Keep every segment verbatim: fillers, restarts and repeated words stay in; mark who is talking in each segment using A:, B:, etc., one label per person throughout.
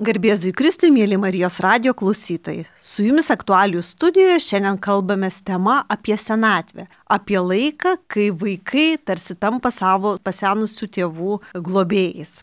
A: Garbėzui Kristui, mėly Marijos radijo klausytojai. Su jumis aktualijų studijoje šiandien kalbamės tema apie senatvę. Apie laiką, kai vaikai tarsi tampa savo pasenusių tėvų globėjais.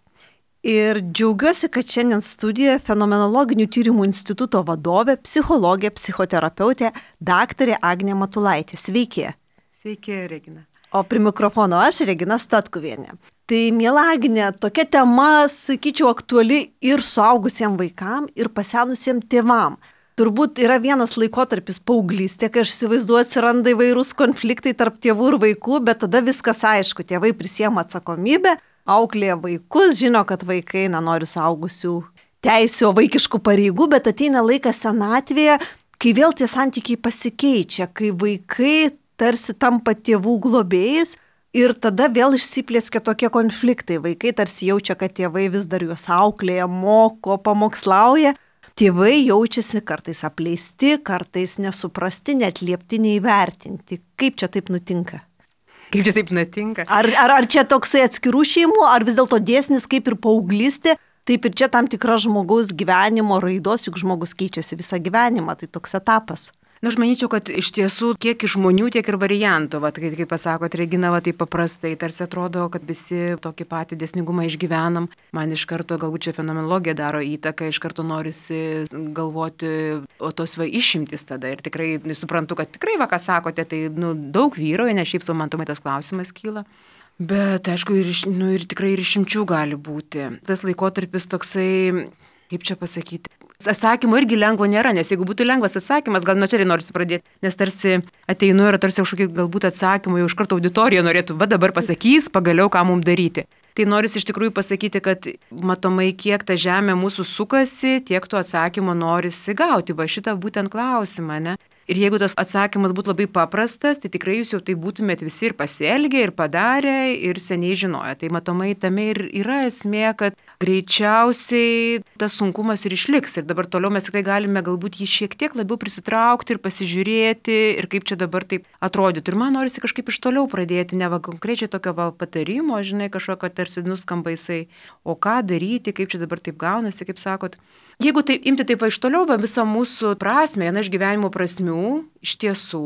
A: Ir džiaugiuosi, kad šiandien studijoje Fenomenologinių tyrimų instituto vadovė, psichologė, psichoterapeutė, daktarė Agnė Matulaitė. Sveiki.
B: Sveiki, Regina.
A: O prie mikrofono aš, Regina Statkuvienė. Tai, miela Agnė, tokia tema, sakyčiau, aktuali ir suaugusiems vaikams, ir pasenusiems tėvam. Turbūt yra vienas laikotarpis paauglystė, kai aš įsivaizduoju, atsiranda įvairūs konfliktai tarp tėvų ir vaikų, bet tada viskas aišku, tėvai prisiema atsakomybę, auklėja vaikus, žino, kad vaikai nenori suaugusių teisių, vaikiškų pareigų, bet ateina laikas senatvėje, kai vėl tie santykiai pasikeičia, kai vaikai tarsi tampa tėvų globėjais. Ir tada vėl išsiplėskia tokie konfliktai. Vaikai tarsi jaučia, kad tėvai vis dar juos auklėja, moko, pamokslauja. Tėvai jaučiasi kartais apleisti, kartais nesuprasti, neatliepti, neįvertinti. Kaip čia taip nutinka?
B: Kaip čia taip nutinka?
A: Ar, ar, ar čia toksai atskirų šeimų, ar vis dėlto dėsnis kaip ir paauglystė, taip ir čia tam tikra žmogaus gyvenimo raidos, juk žmogus keičiasi visą gyvenimą, tai toks etapas.
B: Na, aš manyčiau, kad iš tiesų kiek iš žmonių, tiek ir variantų. Va, kaip, kaip pasakot, Regina, va, tai paprastai, tarsi atrodo, kad visi tokį patį dėsningumą išgyvenam. Man iš karto galbūt čia fenomenologija daro įtaką, iš karto norisi galvoti, o tos va išimtis tada. Ir tikrai nu, suprantu, kad tikrai, va, ką sakote, tai nu, daug vyroja, ne šiaip sau man tomai tas klausimas kyla. Bet, aišku, ir, nu, ir tikrai ir išimčių gali būti. Tas laikotarpis toksai, kaip čia pasakyti, atsakymo irgi lengvo nėra, nes jeigu būtų lengvas atsakymas, gal nuo čia ir norisi pradėti, nes tarsi ateinu ir tarsi kažkokį galbūt atsakymą jau iš karto auditorija norėtų, va dabar pasakys, pagaliau ką mums daryti. Tai norisi iš tikrųjų pasakyti, kad matomai kiek ta žemė mūsų sukasi, tiek to atsakymo norisi gauti, va šitą būtent klausimą, ne? Ir jeigu tas atsakymas būtų labai paprastas, tai tikrai jūs jau tai būtumėt visi ir pasielgę, ir padarę, ir seniai žinoję. Tai matomai tame ir yra esmė, kad greičiausiai tas sunkumas ir išliks. Ir dabar toliau mes tikrai galime galbūt jį šiek tiek labiau prisitraukti ir pasižiūrėti, ir kaip čia dabar taip atrodytų. Ir man norisi kažkaip iš toliau pradėti, ne va konkrečiai tokio va patarimo, žinai, kažkokio tarsi nuskamba jisai, o ką daryti, kaip čia dabar taip gaunasi, kaip sakot. Jeigu tai imti taip iš toliau, visą mūsų prasmę, viena iš gyvenimo prasmių iš tiesų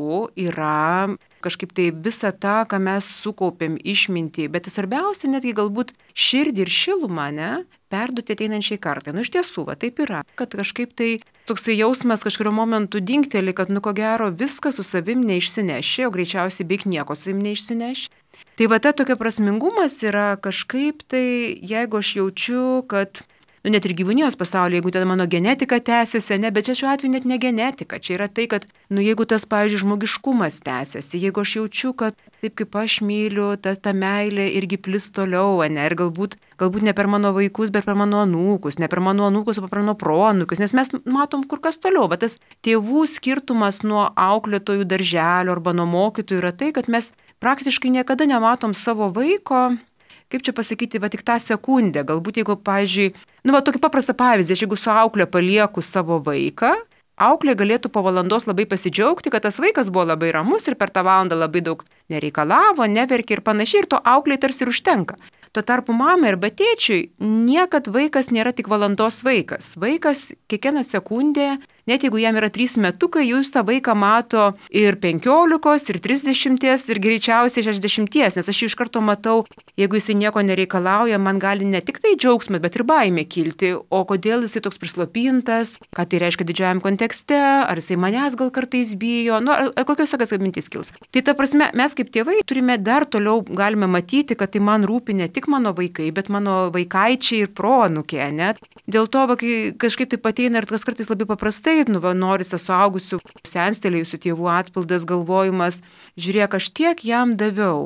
B: yra kažkaip tai visą tą, ką mes sukaupėm išmintį, bet svarbiausia netgi galbūt širdį ir šilumą, ne, perduoti ateinančiai kartai. Nu iš tiesų, va taip yra, kad kažkaip tai toksai jausmas kažkurio momentu dingteli, kad nu ko gero viską su savim neišsineši, o greičiausiai beveik nieko su savim neišsineši. Tai va ta tokia prasmingumas yra kažkaip tai, jeigu aš jaučiu, kad nu, net ir gyvūnijos pasaulyje, jeigu tada mano genetika tęsiasi, ne, bet čia šiuo atveju net ne genetika, čia yra tai, kad, nu, jeigu tas, pavyzdžiui, žmogiškumas tęsiasi, jeigu aš jaučiu, kad taip kaip aš myliu, ta, ta meilė irgi plis toliau, ne, ir galbūt, galbūt ne per mano vaikus, bet per mano anūkus, ne per mano anūkus, o per mano proanūkus, nes mes matom kur kas toliau, bet tas tėvų skirtumas nuo auklėtojų darželio arba nuo mokytojų yra tai, kad mes praktiškai niekada nematom savo vaiko. Kaip čia pasakyti, va tik tą sekundę, galbūt jeigu, pavyzdžiui, nu va tokį paprastą pavyzdį, aš jeigu su auklė palieku savo vaiką, auklė galėtų po valandos labai pasidžiaugti, kad tas vaikas buvo labai ramus ir per tą valandą labai daug nereikalavo, neverkė ir panašiai, ir to auklė tarsi ir užtenka. Tuo tarpu mamai arba tėčiui niekad vaikas nėra tik valandos vaikas. Vaikas kiekvieną sekundę, net jeigu jam yra trys metukai, jūs tą vaiką mato ir penkiolikos, ir trisdešimties, ir greičiausiai šešiasdešimties, nes aš jį iš karto matau, jeigu jisai nieko nereikalauja, man gali ne tik tai džiaugsmas, bet ir baimė kilti, o kodėl jisai toks prislopintas, ką tai reiškia didžiajam kontekste, ar jisai manęs gal kartais bijo, nu, ar kokios tokios mintis kils. Tai ta prasme, mes kaip tėvai turime dar toliau galime matyti, kad tai man rūpi ne tik mano vaikai, bet mano vaikaičiai ir proanūkė, ne? Dėl to, va, kai kažkaip taip ateina ir kas kartais labai paprastai, nu, va, norisi suaugusių, senstelėjusių tėvų atpildas, galvojimas, žiūrėk, aš tiek jam daviau.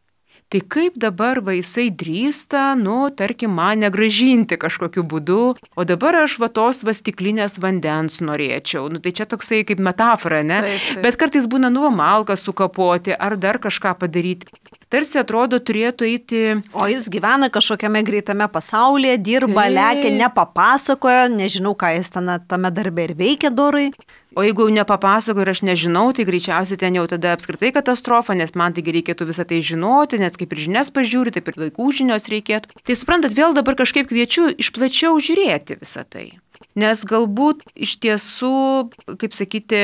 B: Tai kaip dabar va jisai drįsta, nu, tarkim, man negražinti kažkokiu būdu, o dabar aš va tos va stiklinės vandens norėčiau. Nu, tai čia toksai kaip metafora, ne? Taip, taip. Bet kartais būna, nu, malką sukapoti ar dar kažką padaryti. tarsi atrodo turėtų eiti...
A: O jis gyvena kažkokiame greitame pasaulyje, dirba,
B: Taip.
A: lekia, nepapasakoja, nežinau, ką jis tame, tame darbe ir veikia dorai.
B: O jeigu jau nepapasakoju ir aš nežinau, tai greičiausiai ten jau tada apskritai katastrofa, nes man taigi reikėtų visą tai žinoti, nes kaip ir žinias pažiūri, taip ir vaikų žinios reikėtų. Tai suprantat, vėl dabar kažkaip kviečiu išplačiau žiūrėti visą tai. Nes galbūt iš tiesų, kaip sakyti,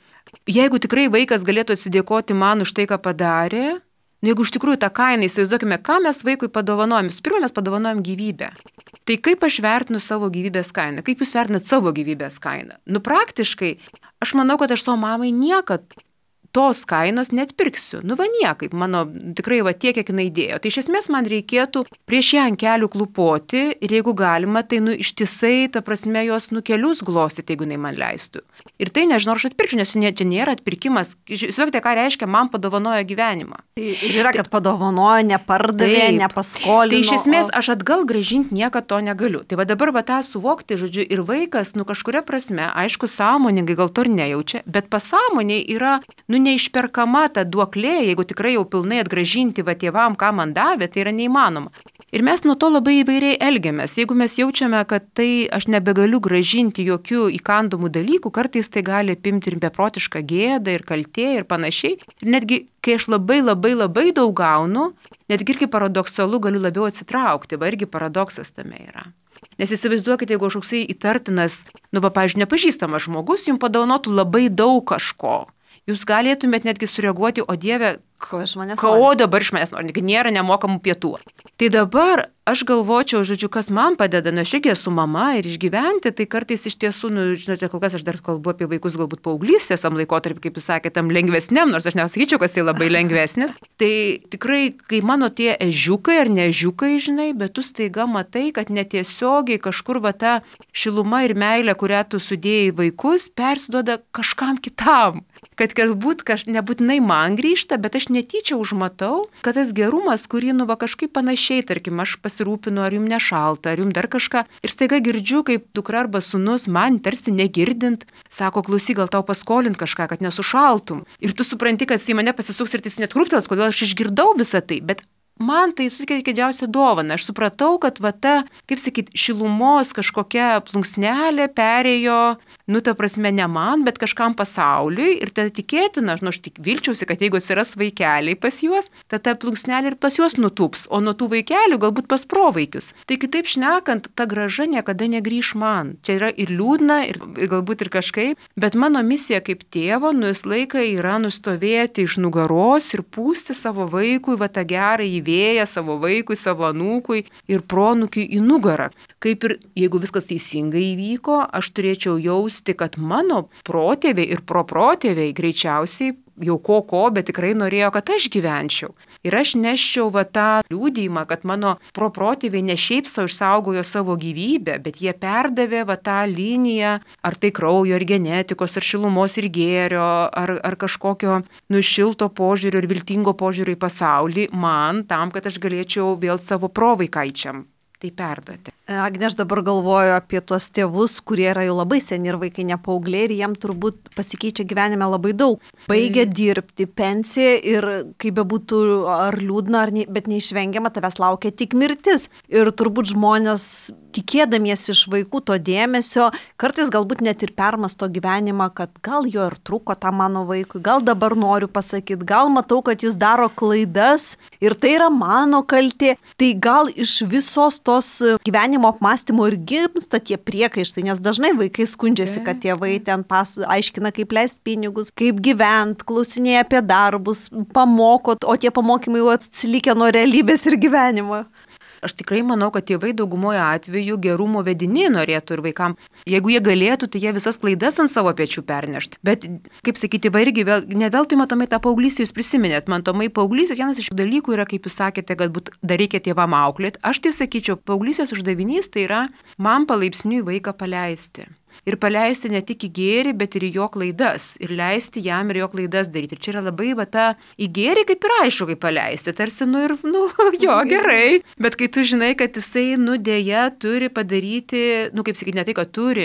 B: jeigu tikrai vaikas galėtų atsidėkoti man už tai, ką padarė, jeigu iš tikrųjų tą kainą, įsivaizduokime, ką mes vaikui padovanojame. Pirmą mes padovanojam gyvybę. Tai kaip aš vertinu savo gyvybės kainą? Kaip jūs vertinat savo gyvybės kainą? Nu praktiškai, aš manau, kad aš savo mamai niekad tos kainos net pirksiu. Nu va niekaip, mano tikrai va tiek, kiek jinai dėjo. Tai iš esmės man reikėtų prieš ją ant kelių klupoti ir jeigu galima, tai nu ištisai, ta prasme, jos nu kelius glostyti, jeigu jinai man leistų. Ir tai nežinau, aš atpirksiu, nes čia nėra atpirkimas. Žiūrėkite, ką reiškia, man padovanojo gyvenimą.
A: Tai ir yra, kad padovanojo, nepardavė,
B: Taip.
A: nepaskolino.
B: Tai iš esmės aš atgal grąžinti niekada to negaliu. Tai va dabar va tą suvokti, žodžiu, ir vaikas, nu kažkuria prasme, aišku, sąmoningai gal to ir nejaučia, bet pasąmoniai yra, nu neišperkama ta duoklė, jeigu tikrai jau pilnai atgrąžinti va tėvam, ką man davė, tai yra neįmanoma. Ir mes nuo to labai įvairiai elgiamės. Jeigu mes jaučiame, kad tai aš nebegaliu grąžinti jokių įkandomų dalykų, kartais tai gali apimti ir beprotišką gėdą, ir kaltė, ir panašiai. Ir netgi, kai aš labai labai labai daug gaunu, netgi irgi paradoksalu galiu labiau atsitraukti, va irgi paradoksas tame yra. Nes įsivaizduokite, jeigu kažkoksai įtartinas, nu va, pavyzdžiui, nepažįstamas žmogus jums padovanotų labai daug kažko. Jūs galėtumėt netgi sureaguoti, o Dieve,
A: ko iš manęs
B: ko dabar iš manęs nori, nėra nemokamų pietų. Tai dabar aš galvočiau, žodžiu, kas man padeda, nu aš irgi esu mama ir išgyventi, tai kartais iš tiesų, nu, žinote, kol kas aš dar kalbu apie vaikus galbūt paauglystės tam laikotarpį, kaip jūs sakėte, tam lengvesniam, nors aš nesakyčiau, kad jis labai lengvesnis. Tai tikrai, kai mano tie ežiukai ar neežiukai, žinai, bet tu staiga matai, kad netiesiogiai kažkur va ta šiluma ir meilė, kurią tu sudėjai vaikus, persiduoda kažkam kitam. Kad galbūt kaž, nebūtinai man grįžta, bet aš netyčia užmatau, kad tas gerumas, kurį nu va kažkaip panašiai, tarkim, aš pasirūpinu, ar jums nešalta, ar jums dar kažką. Ir staiga girdžiu, kaip dukra arba sūnus man tarsi negirdint, sako, klausyk, gal tau paskolint kažką, kad nesušaltum. Ir tu supranti, kad jis į mane pasisuks ir jis net krūptels, kodėl aš išgirdau visą tai. Bet man tai suteikė didžiausią dovaną. Aš supratau, kad va ta, kaip sakyt, šilumos kažkokia plunksnelė perėjo, nu ta prasme ne man, bet kažkam pasauliui. Ir tada tikėtina, nu aš tik vilčiausi, kad jeigu atsiras vaikeliai pas juos, tada ta plunksnelė ir pas juos nutūps, o nuo tų vaikelių galbūt pas provaikius. Tai kitaip šnekant, ta grąža niekada negrįž man. Čia yra ir liūdna, ir, ir galbūt ir kažkaip, bet mano misija kaip tėvo, nu vis laiką yra nustovėti iš nugaros ir pūsti savo vaikui va tą gerą įvėją savo vaikui, savo anūkui ir pronukiui į nugarą. Kaip ir jeigu viskas teisingai įvyko, aš turėčiau jausti, kad mano protėviai ir proprotėviai greičiausiai jau ko ko, bet tikrai norėjo, kad aš gyvenčiau. Ir aš neščiau va tą liūdėjimą, kad mano proprotėviai ne šiaip savo išsaugojo savo gyvybę, bet jie perdavė va tą liniją, ar tai kraujo, ar genetikos, ar šilumos ir gėrio, ar, ar kažkokio nušilto požiūrio ir viltingo požiūrio į pasaulį man, tam, kad aš galėčiau vėl savo provaikaičiam tai perduoti.
A: Agne, aš dabar galvoju apie tuos tėvus, kurie yra jau labai seni ir vaikai nepaaugliai ir jiem turbūt pasikeičia gyvenime labai daug. Baigia dirbti, pensija ir kaip bebūtų ar liūdna, ar ne, bet neišvengiama, tavęs laukia tik mirtis. Ir turbūt žmonės, tikėdamiesi iš vaikų to dėmesio, kartais galbūt net ir permasto gyvenimą, kad gal jo ir trūko tam mano vaikui, gal dabar noriu pasakyti, gal matau, kad jis daro klaidas ir tai yra mano kaltė. Tai gal iš visos tos gyvenimo apmąstymo ir gimsta tie priekaištai, nes dažnai vaikai skundžiasi, kad tėvai ten pas, aiškina, kaip leisti pinigus, kaip gyventi, klausinėja apie darbus, pamoko, o tie pamokymai jau atsilikę nuo realybės ir gyvenimo.
B: Aš tikrai manau, kad tėvai daugumoje atveju gerumo vedini norėtų ir vaikam. Jeigu jie galėtų, tai jie visas klaidas ant savo pečių pernešti. Bet, kaip sakyti, va irgi vėl, ne veltui matomai tą paauglystę jūs prisiminėt. Man tomai paauglystės vienas iš dalykų yra, kaip jūs sakėte, galbūt dar reikia tėvam auklėti. Aš tai sakyčiau, paauglystės uždavinys tai yra man palaipsniui vaiką paleisti. Ir paleisti ne tik į gėrį, bet ir į jo klaidas. Ir leisti jam ir jo klaidas daryti. Ir čia yra labai va ta į gėrį kaip ir aišku, kaip paleisti. Tarsi, nu ir, nu, jo, gerai. Bet kai tu žinai, kad jisai, nu, dėja turi padaryti, nu, kaip sakyti, ne tai, kad turi.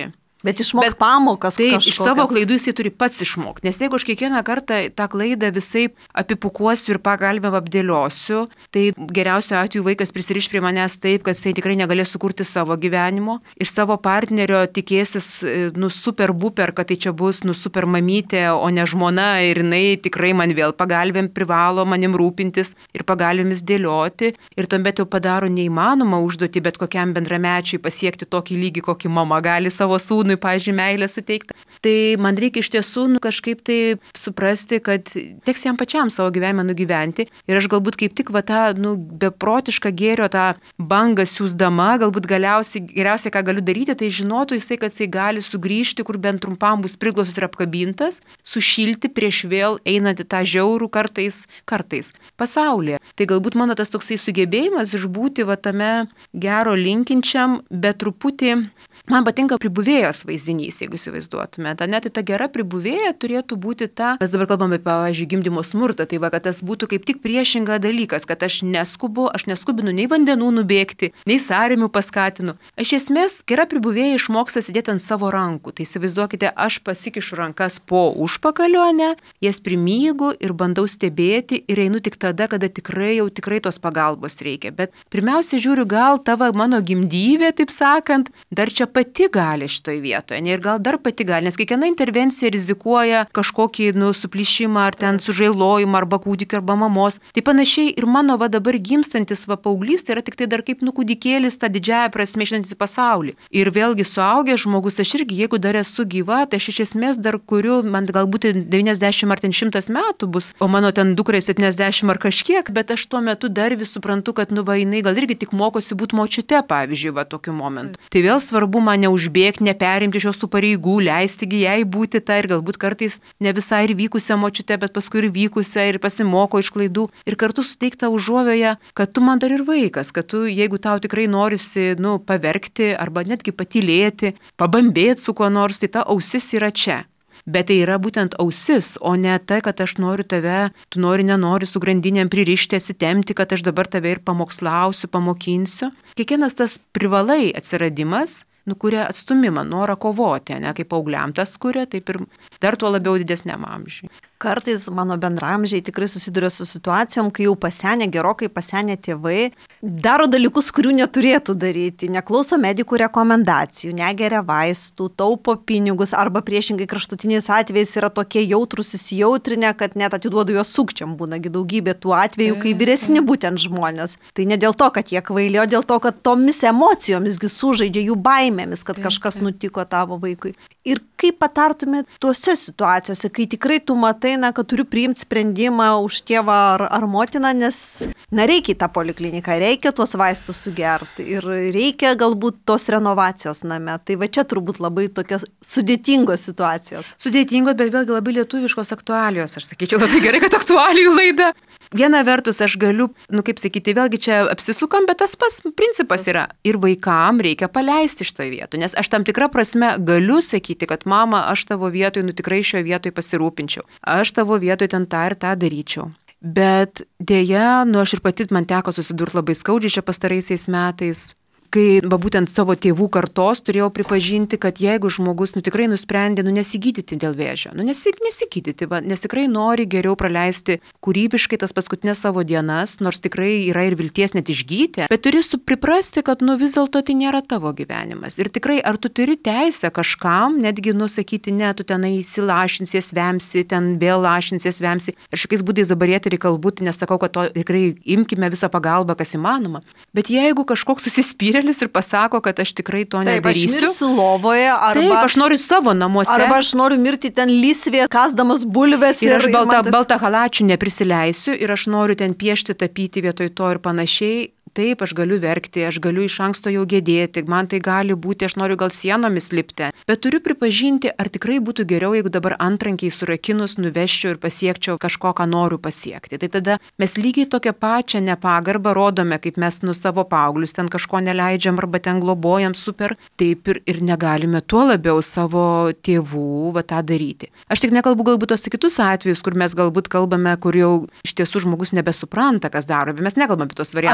A: Bet išmokti pamokas.
B: Taip,
A: kažkokias.
B: Iš savo klaidų jisai turi pats išmokti. Nes jeigu aš kiekvieną kartą tą klaidą visai apipukuosiu ir pagalbę apdėliosiu, tai geriausiu atveju vaikas prisiriš prie manęs taip, kad jisai tikrai negalės sukurti savo gyvenimo. Iš savo partnerio tikėsis, nu, super buper, kad tai čia bus, nu, super mamytė, o ne žmona ir jinai tikrai man vėl pagalbėm privalo manim rūpintis ir pagalbėmis dėlioti. Ir tuomet jau padaro neįmanomą užduotį bet kokiam bendramečiui pasiekti tokį lygį, kokį mama gali savo sūnui, pavyzdžiui, meilę suteikti. Tai man reikia iš tiesų nu, kažkaip tai suprasti, kad teks jam pačiam savo gyvenimą nugyventi. Ir aš galbūt kaip tik va tą nu, beprotišką gėrio tą bangą siūsdama, galbūt galiausiai geriausiai, ką galiu daryti, tai žinotų jisai, kad jisai gali sugrįžti, kur bent trumpam bus priglaustas ir apkabintas, sušilti prieš vėl einant į tą žiaurų kartais, kartais pasaulyje. Tai galbūt mano tas toksai sugebėjimas išbūti va tame gero linkinčiam, bet truputį man patinka pribuvėjos vaizdinys, jeigu įsivaizduotumėte. Net ta gera pribuvėja turėtų būti ta, mes dabar kalbame apie, pavyzdžiui, gimdymo smurtą, tai va, kad tas būtų kaip tik priešinga dalykas, kad aš neskubu, aš neskubinu nei vandenų nubėgti, nei sąrėmių paskatinu. Aš esmės, gera pribuvėja išmoksta sėdėti ant savo rankų. Tai įsivaizduokite, aš pasikišu rankas po užpakalio, ne, jas primygu ir bandau stebėti ir einu tik tada, kada tikrai jau tikrai tos pagalbos reikia. Bet pirmiausia žiūriu, gal tavo mano gimdyvė, taip sakant, dar čia pati gali šitoj vietoje, ne, ir gal dar pati gali, nes kiekviena intervencija rizikuoja kažkokį nu, suplyšimą ar ten sužailojimą arba kūdikio arba mamos. Tai panašiai ir mano va dabar gimstantis va paauglys, tai yra tik tai dar kaip nu kūdikėlis tą didžiąją prasme išeinantis į pasaulį. Ir vėlgi suaugęs žmogus, aš irgi, jeigu dar esu gyva, tai aš iš esmės dar kuriu, man galbūt devyniasdešimt ar ten šimtas metų bus, o mano ten dukrai septyniasdešimt ar kažkiek, bet aš tuo metu dar vis suprantu, kad nu va jinai gal irgi tik mokosi būti močiute, pavyzdžiui, va tokiu momentu. Tai vėl svarbu man neužbėgti, neperimti šios tų pareigų, leistigi jai būti tą ir galbūt kartais ne visai ir vykusią močiutę, bet paskui ir vykusią ir pasimoko iš klaidų ir kartu suteikta užuovėje, kad tu man dar ir vaikas, kad tu, jeigu tau tikrai norisi, nu, paverkti arba netgi patylėti, pabambėti su kuo nors, tai ta ausis yra čia. Bet tai yra būtent ausis, o ne tai, kad aš noriu tave, tu nori, nenori su grandinėm pririšti, atsitemti, kad aš dabar tave ir pamokslausiu, pamokinsiu. Kiekvienas tas privalai atsiradimas nukuria atstumimą, norą kovoti, ne, kaip paaugliam tas kuria, taip ir dar tuo labiau didesniam amžiui.
A: Kartais mano bendramžiai tikrai susiduria su situacijom, kai jau pasenę, gerokai pasenę tėvai daro dalykus, kurių neturėtų daryti, neklauso medikų rekomendacijų, negeria vaistų, taupo pinigus arba priešingai kraštutiniais atvejais yra tokie jautrus įsijautrinę, kad net atiduoda juos sukčiam, būnagi daugybė tų atvejų, kai vyresni būtent žmonės. Tai ne dėl to, kad jie kvaili, o dėl to, kad tomis emocijomisgi sužaidžia jų baimėmis, kad kažkas nutiko tavo vaikui. Ir kaip patartumėt tuose situacijose, kai tikrai tu matai, na, kad turiu priimti sprendimą už tėvą ar, ar motiną, nes na, reikia į tą polikliniką, reikia tuos vaistus sugerti ir reikia galbūt tos renovacijos name. Tai va čia turbūt labai tokios sudėtingos situacijos.
B: Sudėtingos, bet vėlgi labai lietuviškos aktualijos. Aš sakyčiau labai gerai, kad aktualijų laida. Viena vertus aš galiu, nu kaip sakyti, vėlgi čia apsisukam, bet tas pas principas yra. Ir vaikam reikia paleisti šitoje vietoje, nes aš tam tikrą prasme galiu sakyti, kad mama, aš tavo vietoje, nu tikrai šioje vietoje pasirūpinčiau. Aš tavo vietoje ten tą ir tą daryčiau. Bet dėja, nu aš ir pati man teko susidurti labai skaudžiai čia pastaraisiais metais. Kai va, būtent savo tėvų kartos turėjau pripažinti, kad jeigu žmogus nu, tikrai nusprendė nu, nesigydyti dėl vėžio, nu, nesig, nesigydyti, va, nes tikrai nori geriau praleisti kūrybiškai tas paskutinės savo dienas, nors tikrai yra ir vilties net išgyti, bet turi priprasti, kad nu, vis dėlto tai nėra tavo gyvenimas. Ir tikrai, ar tu turi teisę kažkam, netgi nusakyti, ne, tu tenai įsilašinsies, vemsi, ten vėl lašinsies, vemsi. Ir šiais būdais dabar eterį kalbūti, nesakau, kad to tikrai imkime visą pagalbą, kas įmanoma. Bet jeigu kažkoks susispyrė ir pasako, kad aš tikrai to
A: taip,
B: nedarysiu.
A: Taip, aš mirsiu lovoje, arba...
B: Taip, aš noriu savo namuose.
A: Arba aš noriu mirti ten lysvėje, kasdamas bulves.
B: Ir aš
A: ir
B: baltą,
A: tas...
B: baltą halačių neprisileisiu ir aš noriu ten piešti, tapyti vietoj to ir panašiai. Taip, aš galiu verkti, aš galiu iš anksto jau gedėti, man tai gali būti, aš noriu gal sienomis lipti. Bet turiu pripažinti, ar tikrai būtų geriau, jeigu dabar antrankiai surakinus nuveščiau ir pasiekčiau kažko, ką noriu pasiekti. Tai tada mes lygiai tokią pačią nepagarbą rodome, kaip mes nu savo paauglius ten kažko neleidžiam arba ten globojam super. Taip ir, ir negalime tuo labiau savo tėvų va, tą daryti. Aš tik nekalbu galbūt tos kitus atvejus, kur mes galbūt kalbame, kur jau iš tiesų žmogus nebesupranta, kas daro, bet mes nekalbame apie tos variantus.
A: Apie ligas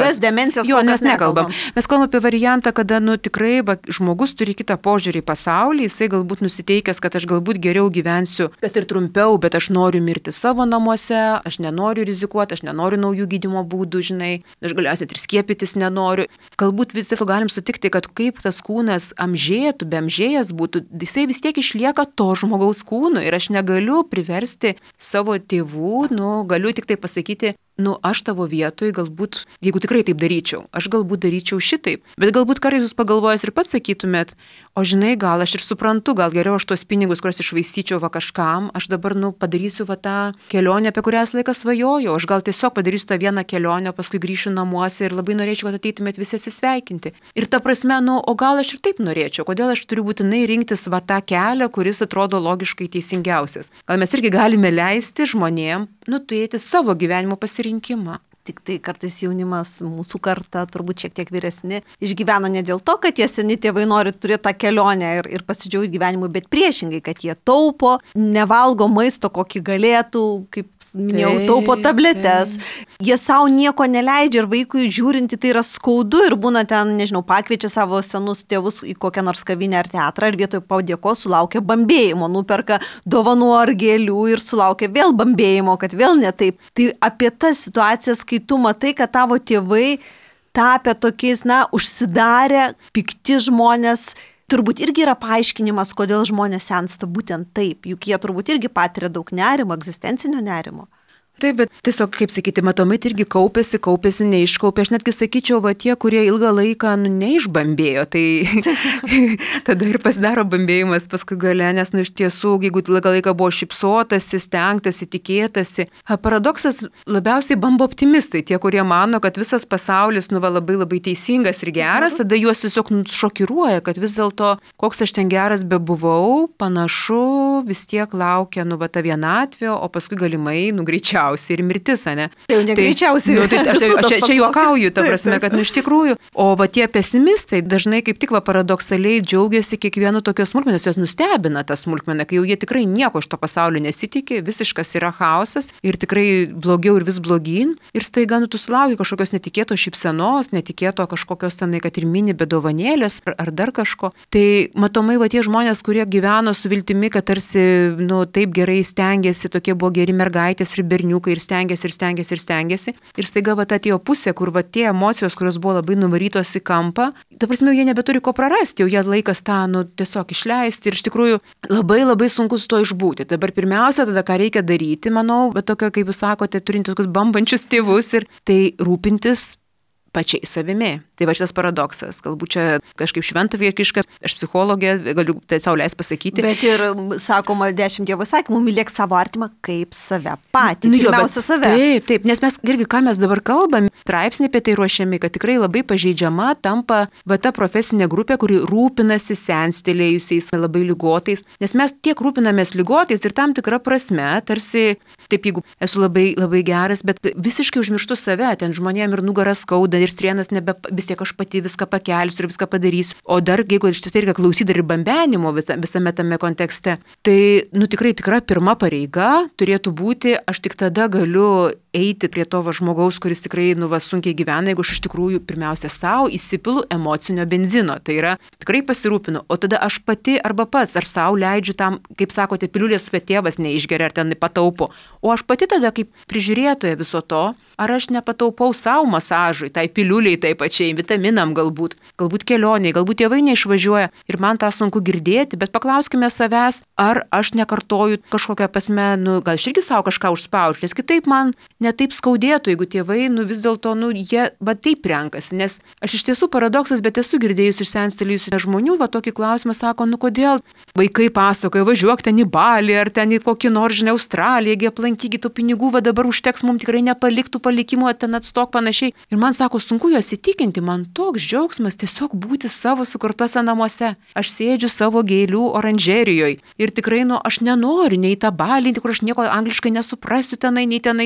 A: ligas, demencijas,
B: jo,
A: kol
B: mes
A: kas nekalbam.
B: nekalbam. Mes kalbam apie variantą, kada, nu, tikrai va, žmogus turi kitą požiūrį į pasaulį, jisai galbūt nusiteikęs, kad aš galbūt geriau gyvensiu, kad ir trumpiau, bet aš noriu mirti savo namuose, aš nenoriu rizikuoti, aš nenoriu naujų gydymo būdų, žinai, aš galiausiai ir skiepytis nenoriu. Galbūt vis dėlto galim sutikti, kad kaip tas kūnas amžėtų, be amžėjas būtų, jisai vis tiek išlieka to žmogaus kūnu ir aš negaliu priversti savo tėvų, nu, galiu tik tai pasakyti, nu, aš tavo vietoj galbūt, jeigu tikrai taip daryčiau, aš galbūt daryčiau šitaip. Bet galbūt kartais jūs pagalvojęs ir pats sakytumėt, o žinai, gal aš ir suprantu, gal geriau aš tuos pinigus, kuriuos išvaistyčiau va kažkam, aš dabar, nu, padarysiu va tą kelionę, apie kurią laiką svajojau, aš gal tiesiog padarysiu tą vieną kelionę, paskui grįšiu namuose ir labai norėčiau, kad ateitumėt visi atsisveikinti. Ir ta prasme, nu, o gal aš ir taip norėčiau, kodėl aš turiu būtinai rinktis va tą kelią, kuris atrodo logiškai teisingiausias. Gal mes irgi galime leisti žmonėm, nu, turėti savo gyvenimo pasirinkimą.
A: Tik tai kartais jaunimas, mūsų karta, turbūt šiek tiek vyresni, išgyvena ne dėl to, kad jie seni tėvai nori turėti tą kelionę ir, ir pasidžiaugti gyvenimu, bet priešingai, kad jie taupo, nevalgo maisto, kokį galėtų, kaip minėjau, taupo tabletes. Taip. Jie savo nieko neleidžia ir vaikui žiūrinti tai yra skaudu ir būna ten, nežinau, pakviečia savo senus tėvus į kokią nors kavinę ar teatrą ir vietoj padėkos sulaukia bambėjimo, nuperka dovanų ar gėlių ir sulaukia vėl bambėjimo, kad vėl ne taip. Tai apie tas situacijas, kai tu matai, kad tavo tėvai tapę tokiais, na, užsidarę, pikti žmonės, turbūt irgi yra paaiškinimas, kodėl žmonės sensta būtent taip, juk jie turbūt irgi patiria daug nerimo, egzistencinio nerimo.
B: Taip, bet tiesiog, kaip sakyti, matomai irgi kaupėsi, kaupėsi, neiškaupė. Aš netgi sakyčiau, va tie, kurie ilgą laiką nu, neišbambėjo, tai tada ir pasidaro bambėjimas paskui gale, nes nu, iš tiesų, jeigu ilgą laiką buvo šipsotasi, stengtasi, tikėtasi. Paradoksas, labiausiai bamba optimistai, tie, kurie mano, kad visas pasaulis nu, va, labai labai teisingas ir geras, tada juos tiesiog nu, šokiruoja, kad vis dėlto, koks aš ten geras bebuvau, panašu, vis tiek laukia nu, va, ta vienatvė, o paskui galimai, nu, greičiau. Ir mirtis, ne?
A: Tai jau negreičiausiai.
B: Tai, nu, tai aš, aš čia, čia juokauju, ta prasme, kad nu iš tikrųjų, o va tie pesimistai dažnai kaip tik va paradoksaliai džiaugiasi kiekvienu tokios smulkmenos, jos nustebina tą smulkmeną, kai jau jie tikrai nieko iš to pasaulio nesitikė, visiškas yra chaosas ir tikrai blogiau ir vis blogyn ir staiga nu tu sulauki kažkokios netikėtos šypsenos, netikėto kažkokios tenai, kad ir mini bedovanėlės ar, ar dar kažko. Tai matomai va tie žmonės, kurie gyveno su viltimi, kad tarsi nu taip gerai stengiasi, tokie buvo geri mergaitės ir berniukai, ir stengiasi, ir stengiasi, ir stengiasi. Ir staiga va ta atėjo pusė, kur va tie emocijos, kurios buvo labai nuvarytos į kampą, ta prasme, jie nebeturi ko prarasti, jau jie laikas tą, nu, tiesiog išleisti ir iš tikrųjų labai labai sunku su to išbūti. Dabar pirmiausia, tada ką reikia daryti, manau, bet tokio, kaip jūs sakote, turinti tokius bambančius tėvus ir tai rūpintis pačiai savimi. Tai va šitas paradoksas. Galbūt čia kažkaip šventavietiška, aš psichologė, galiu tai savo leis pasakyti.
A: Bet ir sakoma dešimt Dievo įsakymų, mylėk savo artimą kaip save patį. Nu, pirmiausia save.
B: Taip, taip, nes mes irgi, ką mes dabar kalbam, straipsnį apie tai ruošiami, kad tikrai labai pažeidžiama tampa va ta profesinė grupė, kuri rūpinasi senstelėjusiais, labai ligotais. Nes mes tiek rūpinamės ligotais ir tam tikra prasme, tarsi, taip, jeigu esu labai, labai geras, bet visiškai užmirštu save, ten žmonėm ir nugarą skauda ir strienas nebe, vis tiek aš pati viską pakelsiu ir viską padarysiu. O dar, jeigu iš tiesų reikia klausyti ir bambenimo visame tame kontekste, tai, nu tikrai tikra pirma pareiga turėtų būti, aš tik tada galiu eiti prie to va, žmogaus, kuris tikrai, nu, va, sunkiai gyvena, jeigu aš iš tikrųjų pirmiausia savo įsipilu emocinio benzino. Tai yra, tikrai pasirūpinu. O tada aš pati arba pats, ar savo leidžiu tam, kaip sakote, piliulės tėvas neišgeria, ar ten pataupo. O aš pati tada, kaip prižiūrėtoja viso to, ar aš nepataupau savo masažui, tai piliuliai, tai pačiai, vitaminam galbūt, galbūt kelioniai, galbūt tėvai neišvažiuoja ir man tą sunku girdėti, bet paklauskime savęs, ar aš nekartoju kažkokią pasme, nu, gal aš irgi savo kažką užspaudžiu, nes kitaip man netaip skaudėtų, jeigu tėvai, nu, vis dėlto, nu, jie, va, taip renkasi, nes aš iš tiesų paradoksas, bet esu girdėjusi iš senstelėjusių žmonių, va, tokį klausimą sako, nu, kodėl vaikai pasakoja, važiuok ten į Balį, ar ten į kokį nors, žinai, Australiją, jie aplankyki tų pinigų, va, dabar užteks, mums tikrai nepaliktų palikimo, ten atstok panašiai. Ir man sako, sunku juos įtikinti, man toks džiaugsmas tiesiog būti savo sukurtose namuose. Aš sėdžiu savo gėlių oranžerijoje ir tikrai, nu, aš nenoriu nei tą Balį, kur aš nieko angliškai nesuprasiu tenai, nei tenai tą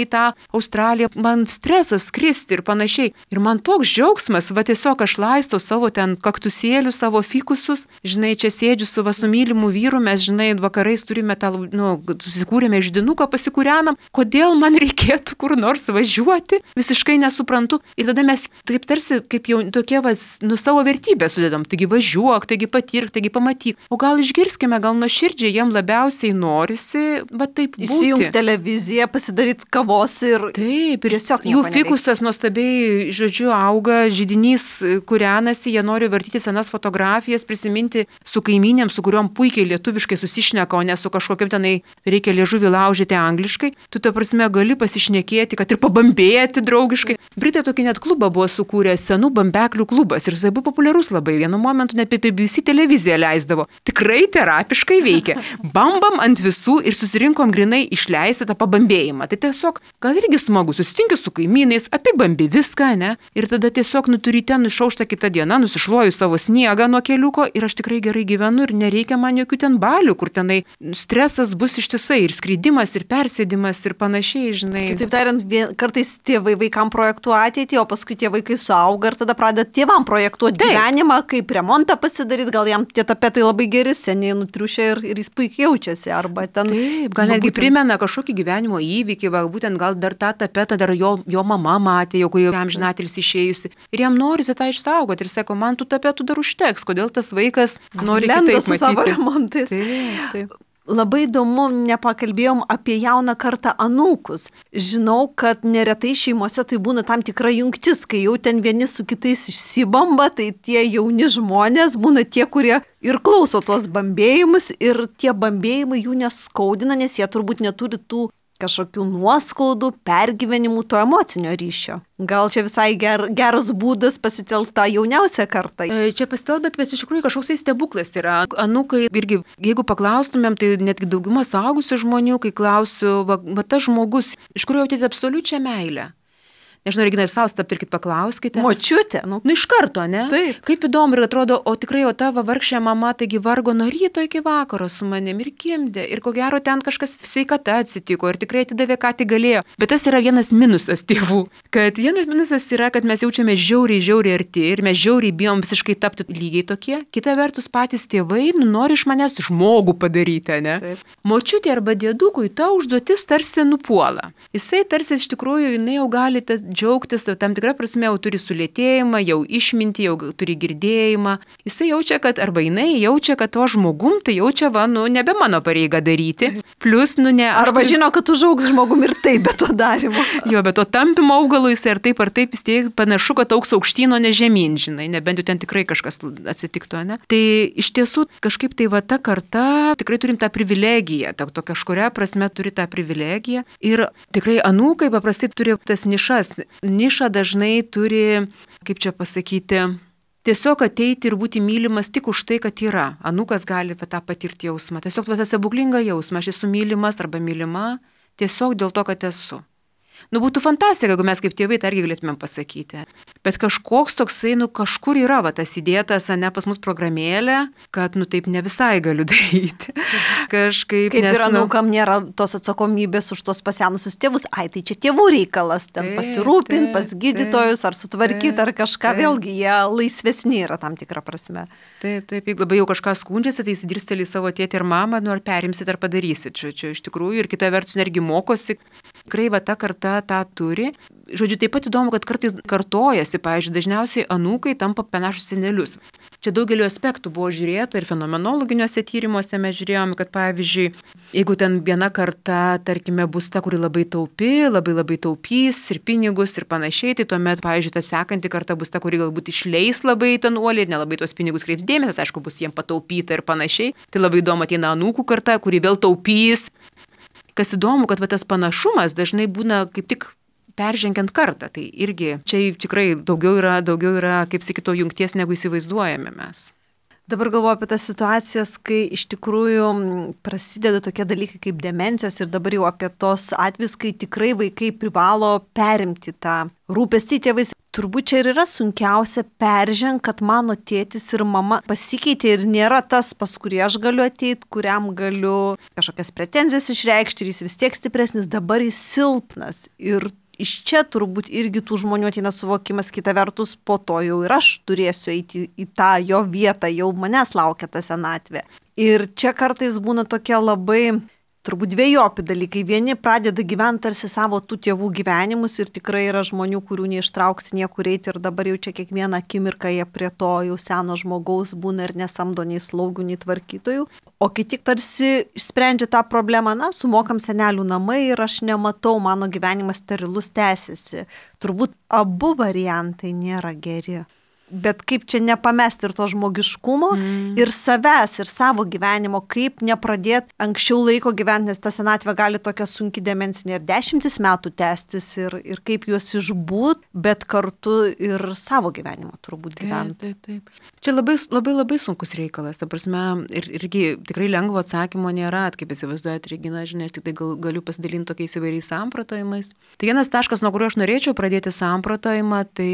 B: Australija, man stresas skristi ir panašiai. Ir man toks džiaugsmas, va tiesiog aš laistau savo ten kaktusėlius, savo fikusus, žinai, čia sėdžiu su va su mylimu vyru, mes, žinai, vakarais turime tą, nu, susikūrėme ždinuką, pasikūrenam, kodėl man reikėtų kur nors važiuoti, visiškai nesuprantu. Ir tada mes taip tarsi, kaip jau tokie, va, nu, savo vertybę sudedam, taigi važiuok, taigi patirk, taigi pamatyk. O gal išgirskime, gal nuoširdžiai jiem labiausiai norisi, va taip būti.
A: Įsijungti televiziją, pasidaryti kavos ir...
B: Taip, ir jų fikusas nuostabiai, žodžiu, auga, židinys kūrenasi, jie nori vartyti senas fotografijas, prisiminti su kaimynėm, su kuriuom puikiai lietuviškai susišneka, o ne su kažkokiam tenai reikia liežuvį laužyti angliškai. Tu, ta prasme, gali pasišnekėti, kad ir pabambėti draugiškai. Britai tokį net klubą buvo sukūrę, senų bambeklių klubas, ir jis buvo populiarus labai. Vienu momentu net apie B B C televiziją leisdavo. Tikrai terapiškai veikia. Bambam ant visų ir susirinkom grinai išleisti tą pabambėjimą. Tai tiesiog, gal irgi smagu, susitinki su kaimynais, apibambi viską, ne? Ir tada tiesiog nuturi ten išaušta kitą dieną, nusišluoju savo sniegą nuo keliuko ir aš tikrai gerai gyvenu ir nereikia man jokių ten balių, kur tenai stresas bus ištisai ir skrydimas, ir persėdimas, ir panašiai, žinai.
A: Kitaip tariant, vien, kartais tėvai vaikam projektuoja ateitį, o paskui tie vaikai suauga ir tada pradeda tėvam projektuoti Taip. gyvenimą, kaip remontą pasidaryti, gal jam tie tapetai labai geri, seniai nutriušia ir, ir jis puikiai jaučiasi, arba ten...
B: Taip, gal netgi būtent... primena kažkokį gyvenimo įvykį, va, būtent gal dar tą tapetą dar jo, jo mama matė, jau kur jau amžinatilis išėjusi. Ir jam norisi tą išsaugoti ir sako, man tų tapetų dar užteks, kodėl tas vaikas nori
A: Lenda
B: kitaip
A: su
B: matyti.
A: Savo remontais.
B: Taip, taip.
A: Labai įdomu, nepakalbėjom apie jauną kartą anūkus. Žinau, kad neretai šeimose tai būna tam tikra jungtis, kai jau ten vieni su kitais išsibamba, tai tie jauni žmonės būna tie, kurie ir klauso tuos bambėjimus ir tie bambėjimai jų neskaudina, nes jie turbūt neturi tų kažkokių nuoskaudų, pergyvenimų, to emocinio ryšio. Gal čia visai ger, geras būdas pasitelkta jauniausia karta.
B: Čia pasitelk, bet iš tikrųjų kažkoks stebuklas yra. Anūkai irgi, jeigu paklaustumėm, tai netgi dauguma suaugusių žmonių, kai klausiu, va, va tas žmogus, iš kurio jautėte absoliučią meilę. Nežinau, Regina, ir savo stabtelkit, paklauskite.
A: Močiutė, nu.
B: Nu, iš karto, ne?
A: Taip.
B: Kaip įdomu ir atrodo, o tikrai, o tavo vargšė mama, taigi vargo nuo ryto iki vakaro su manim ir kimdė. Ir ko gero ten kažkas sveikata atsitiko ir tikrai atidavė, ką tik galėjo. Bet tas yra vienas minusas tėvų. Kad vienas minusas yra, kad mes jaučiame žiauriai, žiauriai arti ir mes žiauriai bijom visiškai tapti lygiai tokie. Kita vertus, patys tėvai, nu, nori iš manęs žmogų padaryti, ne? Taip. Močiutė arba dėdukui ta užduotis tarsi nupuola. Jisai tarsi iš tikrųjų, jinai jau gali tas džiaugtis, tam tikrą prasme jau turi sulėtėjimą, jau išmintį, jau turi girdėjimą. Jisai jaučia, kad, arba jinai jaučia, kad to žmogum tai jaučia, va, nu, nebe mano pareiga daryti. Plus, nu, ne.
A: Arba turiu... žino, kad užaugs žmogum ir taip, be to darimo.
B: Jo, be to tampimo augalų jisai ar taip ar taip, jis tiek panašu, kad augs aukštyno, ne žemyn, žinai, nebent jau ten tikrai kažkas atsitiktų, ne. Tai iš tiesų kažkaip tai va ta karta, tikrai turim tą privilegiją, to, to kažkuria prasme turi tą privilegiją. Ir tikrai anūkai paprastai turi tas nišas. Niša dažnai turi, kaip čia pasakyti, tiesiog ateiti ir būti mylimas tik už tai, kad yra. Anūkas gali tą patirti jausmą. Tiesiog tą stebuklingą jausmą. Aš esu mylimas arba mylima tiesiog dėl to, kad esu. Nu, būtų fantastika, jeigu mes kaip tėvai tą irgi galėtumėm pasakyti. Bet kažkoks toksai, nu, kažkur yra va, tas įdėtas, ne pas mus programėlė, kad, nu, taip ne visai galiu daryti. Kažkaip,
A: kaip
B: nes,
A: ir anūkam nu, nėra tos atsakomybės už tos pasenusius tėvus, ai, tai čia tėvų reikalas, ten pasirūpinti, pas gydytojus, ar sutvarkyti, ar kažką, taip. Vėlgi jie laisvesni yra tam tikrą prasme.
B: Taip, taip, jeigu labai jau kažką skundžiasi, tai jis dirsteli savo tėtį ir mamą, nu, ar perimsit, ar padarysit, čia, čia iš tikrųjų, ir kita vertus netgi mokosi. Tikrai va ta karta tą turi. Žodžiu, taip pat įdomu, kad kartais kartojasi, pavyzdžiui, dažniausiai anūkai tampa panašus senelius. Čia daugeliu aspektų buvo žiūrėta ir fenomenologiniuose tyrimuose mes žiūrėjome, kad pavyzdžiui, jeigu ten viena karta, tarkime, bus ta, kuri labai taupi, labai labai taupys ir pinigus ir panašiai, tai tuomet, pavyzdžiui, ta sekanti karta bus ta, kuri galbūt išleis labai ten uoliai ir nelabai tos pinigus kreips dėmesį, aišku, bus jiems pataupyta ir panašiai. Tai labai įdomu, ateina anūkų karta, kuri vėl taupys. Kas įdomu, kad va, tas panašumas dažnai būna kaip tik peržengiant kartą. Tai irgi čia tikrai daugiau yra, daugiau yra kaip sakyto, jungties, negu įsivaizduojame mes.
A: Dabar galvoju apie tas situacijas, kai iš tikrųjų prasideda tokie dalykai kaip demencijos ir dabar jau apie tos atvejus, kai tikrai vaikai privalo perimti tą rūpestį tėvais. Turbūt čia ir yra sunkiausia peržengti, kad mano tėtis ir mama pasikeitė ir nėra tas, pas kurį aš galiu ateiti, kuriam galiu kažkokias pretenzijas išreikšti ir jis vis tiek stipresnis, dabar jis silpnas. Ir iš čia turbūt irgi tų žmonių ateina suvokimas, kita vertus, po to jau ir aš turėsiu eiti į tą jo vietą, jau manęs laukia ta senatvė. Ir čia kartais būna tokie labai, turbūt dvejopi dalykai. Vieni pradeda gyventi tarsi savo tų tėvų gyvenimus ir tikrai yra žmonių, kurių neištrauksi niekur eiti ir dabar jau čia kiekvieną akimirką jie prie to jau seno žmogaus būna ir nesamdo nei slaugių, nei tvarkytojų. O kiti tarsi išsprendžia tą problemą, na, sumokam senelių namai ir aš nematau, mano gyvenimas sterilus tęsiasi. Turbūt abu variantai nėra geri. Bet kaip čia nepamesti ir to žmogiškumo, mm. ir savęs, ir savo gyvenimo, kaip nepradėti anksčiau laiko gyventi, nes ta senatvė gali tokia sunki demencinė ir dešimtis metų tęstis ir, ir kaip juos išbūt, bet kartu ir savo gyvenimo turbūt gyventi.
B: Taip, taip, taip. Čia labai, labai, labai sunkus reikalas, ta prasme, ir, irgi tikrai lengvo atsakymo nėra, kaip įsivaizduojat, Regina, žinai, aš tik tai gal, galiu pasidalinti tokiais įvairiais samprotavimais. Tai vienas taškas, nuo kurio aš norėčiau pradėti samprotavimą, tai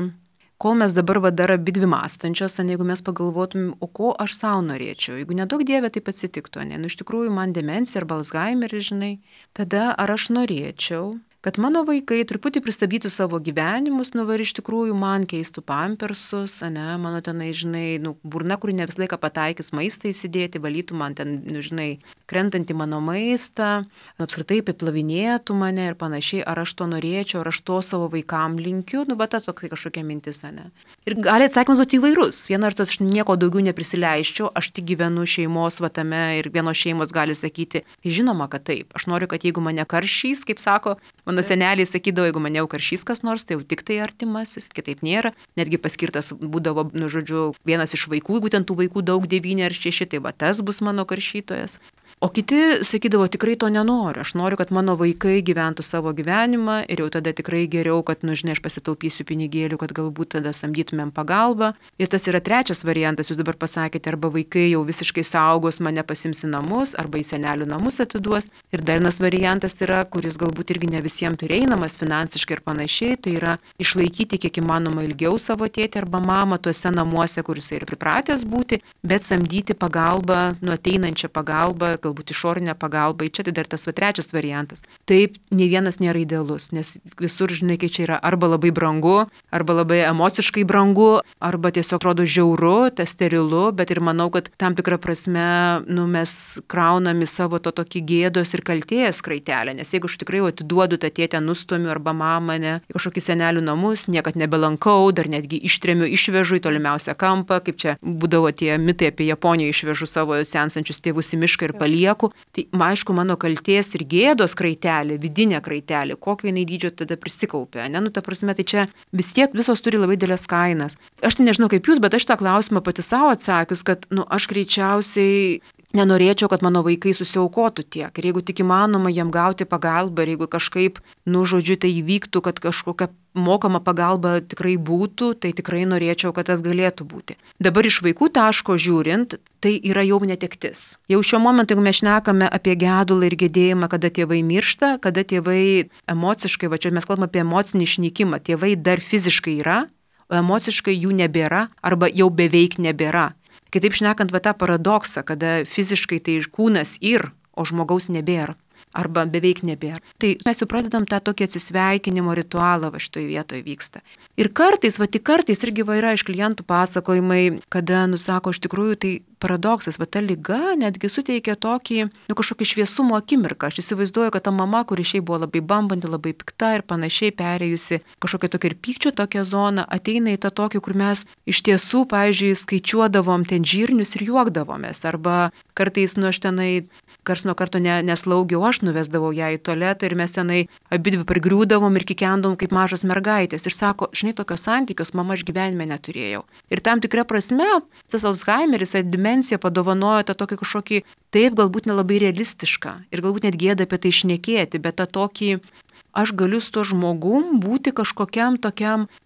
B: kol mes dabar va, dar abidvi mąstančios, ne, jeigu mes pagalvotumėm, o ko aš savo norėčiau, jeigu nedaug dievė taip atsitiktų, ne, nu iš tikrųjų man demencija arba Alzheimeris, žinai, tada ar aš norėčiau, kad mano vaikai truputį pristabdytų savo gyvenimus, nu ir iš tikrųjų man keistų pampersus, ne, mano tenai, žinai, nu, burna, kuri ne visą laiką pataikys maistą įsidėti, valytų man ten, nu, žinai, krentantį mano maistą, nu, apskritai apiplavinėtų mane ir panašiai, ar aš to norėčiau, ar aš to savo vaikam linkiu, nu, bet tas tokia kažkokia mintis, ne. Ir gali atsakymas būti įvairus. Viena ar tos aš nieko daugiau neprisileisčiau, aš tik gyvenu šeimos vatame ir vienos šeimos gali sakyti, žinoma, kad taip, aš noriu, kad jeigu mane karšys, kaip sako, mano seneliai sakydavo, jeigu mane jau karšys kas nors, tai jau tik tai artimasis, kitaip nėra. Netgi paskirtas būdavo, nu, žodžiu, vienas iš vaikų, jeigu ten tų vaikų daug, devyni ar šeši, tai va tas bus mano karšytojas. O kiti sakydavo, tikrai to nenoriu, aš noriu, kad mano vaikai gyventų savo gyvenimą ir jau tada tikrai geriau, kad, nu, žinai, aš pasitaupysiu pinigėlių, kad galbūt tada samdytumėm pagalbą. Ir tas yra trečias variantas, jūs dabar pasakėte, arba vaikai jau visiškai saugos, mane pasims į namus, arba į senelių namus atiduos. Ir dar vienas variantas yra, kuris galbūt irgi ne visiems prieinamas finansiškai ir panašiai, tai yra išlaikyti kiek įmanoma ilgiau savo tėtį arba mamą tuose namuose, kur jis ir pripratęs būti, bet samdyti pagalbą, nu, ateinančią pagalbą, galbūt išorinę pagalbą, čia tai dar tas va trečias variantas. Taip, nei vienas nėra idealus, nes visur, žinai, kai čia yra arba labai brangu, arba labai emociškai brangu, arba tiesiog rodo žiauru, tas sterilu, bet ir manau, kad tam tikrą prasme, nu, mes krauname savo to tokį gėdos ir kaltės kraitelę, nes jeigu aš tikrai atiduodu tą tėtę, nustumiu arba mamą, ne, į kažkokį senelių namus, niekad nebelankau, dar netgi ištremiu, išvežu į tolimiausią kampą, kaip čia būdavo tie mitai apie Japoniją, išvežu savo sensančius tėvus į mišką ir palieku. Tai, aišku, mano kaltės ir gėdos kraitelė, vidinė kraitelė, kokio jinai dydžio tada prisikaupė. Ne, nu, ta prasme, tai čia vis tiek visos turi labai didelės kainas. Aš tai nežinau kaip jūs, bet aš tą klausimą pati savo atsakius, kad, nu, aš greičiausiai nenorėčiau, kad mano vaikai susiaukotų tiek. Ir jeigu tik įmanoma jiem gauti pagalbą, ir jeigu kažkaip, nu, žodžiu, tai įvyktų, kad kažkokia mokama pagalba tikrai būtų, tai tikrai norėčiau, kad tas galėtų būti. Dabar iš vaikų taško žiūrint, tai yra jau netektis. Jau šiuo momentu, jeigu mes šnekame apie gedulą ir gedėjimą, kada tėvai miršta, kada tėvai emociškai, va čia mes kalbame apie emocinį išnykimą, tėvai dar fiziškai yra, o emociškai jų nebėra arba jau beveik nebėra. Kitaip šnekant, va tą paradoksą, kada fiziškai tai kūnas ir, o žmogaus nebėra. Arba beveik nebėra. Tai mes jau pradedam tą tokį atsisveikinimo ritualą, va šitoje vietoje vyksta. Ir kartais, va tik kartais irgi va yra iš klientų pasakojimai, kada, nusako, iš tikrųjų tai paradoksas, va ta liga netgi suteikia tokį, nu, kažkokį šviesumo akimirką. Aš įsivaizduoju, kad ta mama, kuri šiaip buvo labai bambanti, labai pikta ir panašiai perėjusi kažkokią tokią ir pykčio tokią zoną, ateina į tą tokį, kur mes iš tiesų, pavyzdžiui, skaičiuodavom ten žirnius ir juokdavomės. Arba kartais, nu, aš tenai kars nuo karto ne, neslaugiau, aš nuvesdavau ją į tualetą ir mes tenai abidvi pargriūdavom ir kikendom kaip mažos mergaitės. Ir sako, žinai, tokios santykios mama aš gyvenime neturėjau. Ir tam tikra prasme, tas Alzheimeris, ta demencija padovanojo tą tokį kažkokį, taip galbūt nelabai realistišką ir galbūt net gėda apie tai šnekėti, bet tą tokį, aš galiu su to žmogum būti kažkokiam tokiam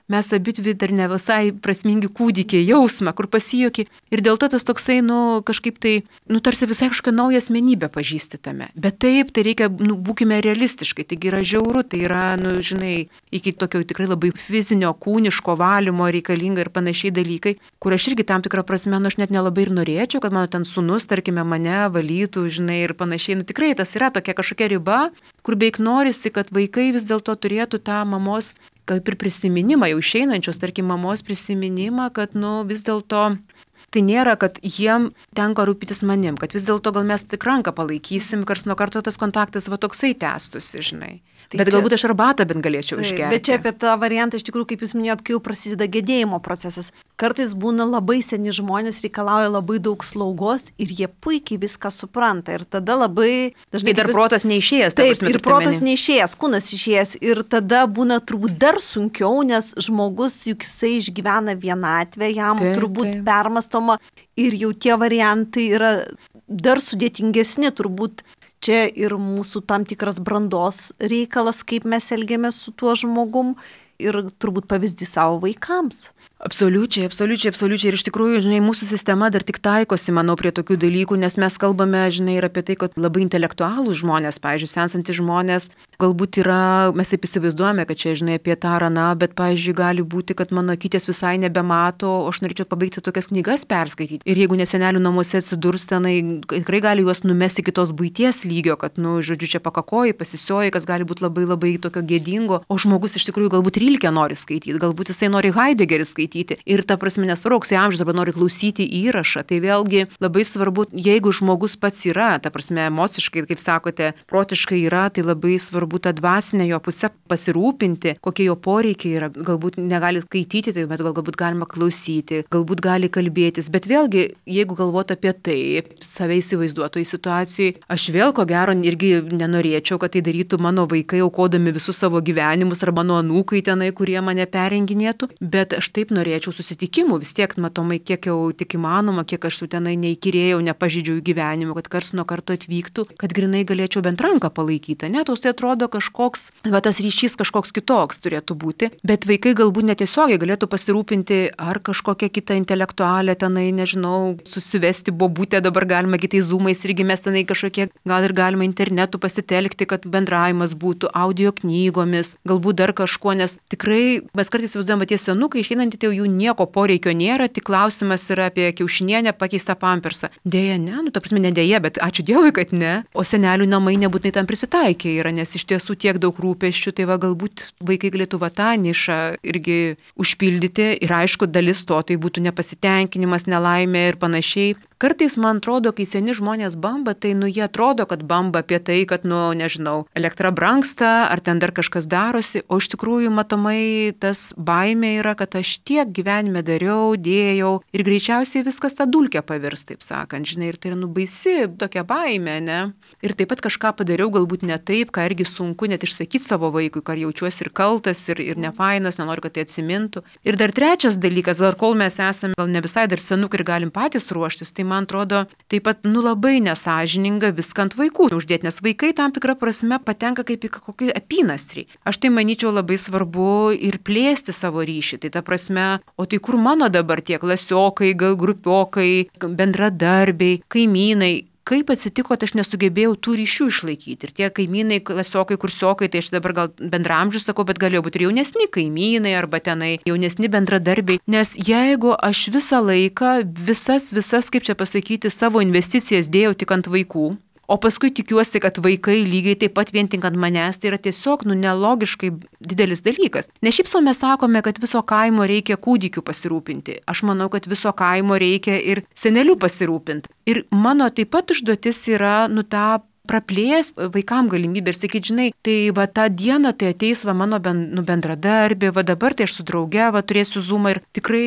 B: mes abidvi dar ne visai prasmingi kūdikiai jausmą, kur pasijuoki. Ir dėl to tas toksai, nu, kažkaip tai, nu, tarsi visai kažkokią naują asmenybę pažįsti tame. Bet taip, tai reikia, nu, būkime realistiškai, taigi yra žiauru, tai yra, nu, žinai, iki tokio tikrai labai fizinio, kūniško valymo reikalinga ir panašiai dalykai, kur aš irgi tam tikrą prasme, nu, aš net nelabai ir norėčiau, kad mano ten sūnus, tarkime, mane valytų, žinai, ir panašiai. Nu, tikrai tas yra tokia kažkokia riba, kur beveik norisi, kad vaikai vis dėlto turėtų tą mamos, kaip ir prisiminimą, jau išeinančios, tarkim, mamos prisiminimą, kad, nu, vis dėlto tai nėra, kad jiem tenka rūpytis manim, kad vis dėlto gal mes tik ranką palaikysim, kars nuo karto tas kontaktas va toksai tęstusi, žinai. Tai bet čia, galbūt aš arbatą bent galėčiau tai, išgerti.
A: Bet čia apie tą variantą, iš tikrųjų, kaip jūs minėjot, kai jau prasideda gedėjimo procesas. Kartais būna labai seni žmonės, reikalauja labai daug slaugos ir jie puikiai viską supranta. Ir tada labai dažnai...
B: Tai dar vis... protas neišėjęs.
A: Taip, prasme, ir protas meni. neišėjęs, kūnas išėjęs. Ir tada būna turbūt dar sunkiau, nes žmogus juk jisai išgyvena vienatvę, jam taip, turbūt taip. permastoma. Ir jau tie variantai yra dar sudėtingesni turbūt. Čia ir mūsų tam tikras brandos reikalas, kaip mes elgiamės su tuo žmogum ir turbūt pavyzdys savo vaikams.
B: Absoliučiai, absoliučiai, absoliučiai. Ir iš tikrųjų, žinai, mūsų sistema dar tik taikosi, manau, prie tokių dalykų, nes mes kalbame, žinai, ir apie tai, kad labai intelektualūs žmonės, pavyzdžiui, sensantys žmonės, galbūt yra, mes taip įsivaizduojame, kad čia, žinai, apie tą raną, bet, pavyzdžiui, gali būti, kad mano akytės visai nebemato, o aš norėčiau pabaigti tokias knygas perskaityti. Ir jeigu nesenelių namuose atsidurs tenai, tikrai gali juos numesti kitos buities lygio, kad, nu, žodžiu, čia pakakoji, pasisioji, kas gali būti labai labai tokio gėdingo, o žmogus iš tikrųjų galbūt Rilkę nori skaityti, galbūt jisai nori Heideggerį skaityti. Ir ta prasme nesvarbu, koks amžius, arba nori klausyti įrašą. Tai vėlgi labai svarbu, jeigu žmogus pats yra, ta prasme emociškai, kaip sakote, protiškai yra, tai labai svarbu tą dvasinę jo pusę pasirūpinti, kokie jo poreikiai yra. Galbūt negali skaityti, tai bet galbūt galima klausyti, galbūt gali kalbėtis. Bet vėlgi, jeigu galvot apie tai, save įsivaizduotų į situacijai, aš vėl ko gero irgi nenorėčiau, kad tai darytų mano vaikai, aukodami visus savo gyvenimus, ar mano anūkai tenai, kurie mane perenginėtų. Bet aš taip norėčiau susitikimų, vis tiek matomai, kiek jau tik įmanoma, kiek aš jau tenai neįkyrėjau, nepažydžiau gyvenimo, kad kars nuo karto atvyktų, kad grinai galėčiau bent ranką palaikyti. Net tai atrodo kažkoks, va tas ryšys kažkoks kitoks turėtų būti, bet vaikai galbūt netiesiogiai galėtų pasirūpinti ar kažkokią kitą intelektualę tenai, nežinau, susivesti bobutę, dabar galima kitais zoomais irgi mes tenai kažkokie, gal ir galima internetu pasitelkti, kad bendravimas būtų audio knygomis, galbūt dar kažkuo, nes tikrai mes kartais vaizduojame tie senukai, išeinantį tai jų nieko poreikio nėra, tik klausimas yra apie kiaušinienę pakeistą pampersą. Deja, ne, nu ta prasme ne deja, bet ačiū Dievui, kad ne. O senelių namai nebūtinai tam prisitaikė yra, nes iš tiesų tiek daug rūpesčių, tai va galbūt vaikai galėtų va tą nišą irgi užpildyti ir aišku, dalis to tai būtų nepasitenkinimas, nelaimė ir panašiai. Kartais man atrodo, kai seni žmonės bamba, tai nu jie atrodo, kad bamba apie tai, kad, nu, nežinau, elektra brangsta, ar ten dar kažkas darosi, o iš tikrųjų matomai tas baimė yra, kad aš tiek gyvenime dariau, dėjau ir greičiausiai viskas tą dulkę pavirs, taip sakant, žinai, ir tai yra nubaisi tokia baimė, ne? Ir taip pat kažką padariau, galbūt ne taip, ką irgi sunku net išsakyti savo vaikui, kad jaučiuosi ir kaltas, ir, ir nefainas, nenoriu, kad tai atsimintų. Ir dar trečias dalykas, dar kol mes esame gal ne visai dar senukai ir galim patys ruoštis, tai man atrodo, taip pat, nu, labai nesažininga viską ant vaikų uždėti, nes vaikai tam tikrą prasme patenka kaip į kokį apynasrį. Aš tai manyčiau labai svarbu ir plėsti savo ryšį. Tai ta prasme, o tai kur mano dabar tie klasiokai, gal grupiokai, bendradarbiai, kaimynai, kaip atsitiko, kad aš nesugebėjau tų ryšių išlaikyti. Ir tie kaimynai, klasiokai, kursiokai, tai aš dabar gal bendramžius sakau, bet galėjo būti ir jaunesni kaimynai arba tenai jaunesni bendradarbiai. Nes jeigu aš visą laiką, visas, visas, kaip čia pasakyti, savo investicijas dėjau tik ant vaikų, o paskui tikiuosi, kad vaikai lygiai taip pat vien tik ant manęs, tai yra tiesiog, nu, nelogiškai didelis dalykas. Ne šiaip sau mes sakome, kad viso kaimo reikia kūdikių pasirūpinti. Aš manau, kad viso kaimo reikia ir senelių pasirūpinti. Ir mano taip pat užduotis yra, nu, tą praplės vaikam galimybę ir sakyti, žinai, tai va tą dieną tai ateis va mano ben, nu, bendradarbė, va dabar tai aš su drauge, va turėsiu zoomą ir tikrai